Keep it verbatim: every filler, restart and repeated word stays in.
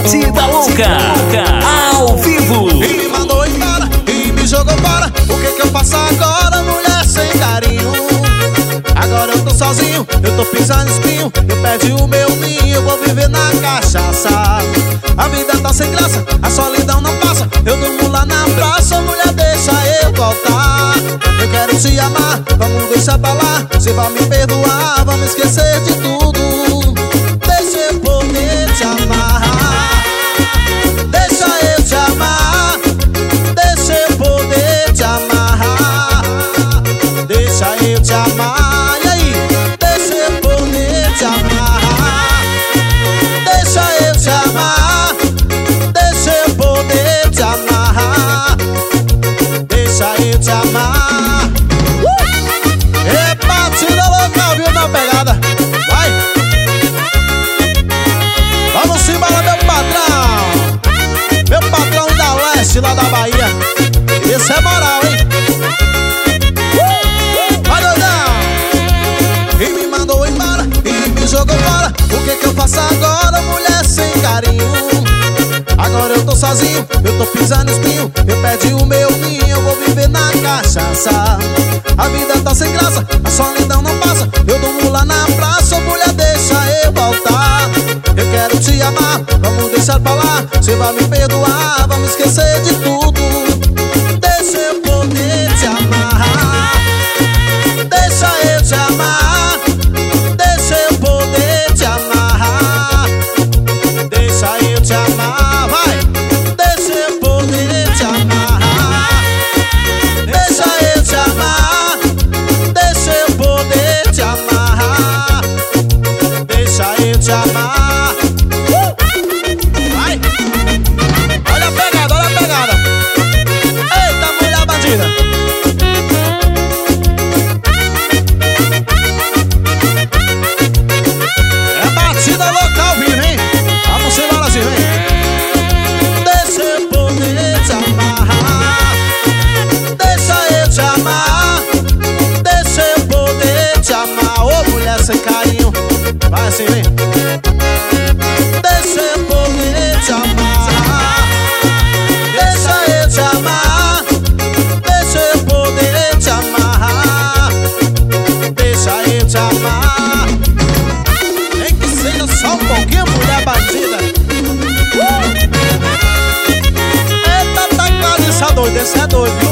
Batida Louca, ao vivo. E me mandou embora, e me jogou fora. O que que eu faço agora, mulher sem carinho? Agora eu tô sozinho, eu tô pisando espinho. Eu perdi o meu ninho, eu vou viver na cachaça. A vida tá sem graça, a solidão não passa. Eu durmo lá na praça, mulher deixa eu voltar. Eu quero te amar, vamos deixar pra lá. Você vai me perdoar, vamos esquecer de tudo. Deixa eu poder te amar. Deixa eu te amar. Deixa eu poder te amar. Deixa eu te amar. E aí? Deixa eu poder te amar. Deixa eu te amar. Deixa eu poder te amar. Deixa eu te amar. uh! É batida louca, viu, na pegada. Vai! Vamos embora, meu patrão. Meu patrão da leste, lá da Bahia. Esse é moral, hein? uh! Vai, doidão! E me mandou embora, e me jogou fora. O que que eu faço agora, mulher sem carinho? Agora eu tô sozinho, eu tô pisando espinho. Eu perdi o meu ninho, eu vou viver na cachaça. A vida tá sem graça, a solidão não passa. Eu durmo lá na praça, mulher deixa eu voltar. Eu quero te amar, vamos deixar pra lá. Você vai me perdoar, vamos esquecer de tudo. Deixa eu poder te amar. Deixa eu te amar. Deixa eu poder te amar. Deixa eu te amar, vai. Deixa eu poder te amar. Deixa eu te amar. Deixa eu poder te amar. Deixa eu te amar. uh! Vai. Olha a pegada, olha a pegada. Eita, mulher bandida. É batida local, vivo, hein? Vamos embora assim, vem. Deixa eu poder te amar. Deixa eu te amar. Deixa eu poder te amar. Ô, mulher sem carinho. Vai assim, vem. Deixa eu poder te amar. Deixa eu te amar. Deixa eu poder te amar. Deixa eu te amar. Nem que seja só um pouquinho, mulher bandida. uh! Eita, tá quase, esse é doido, esse é doido, viu?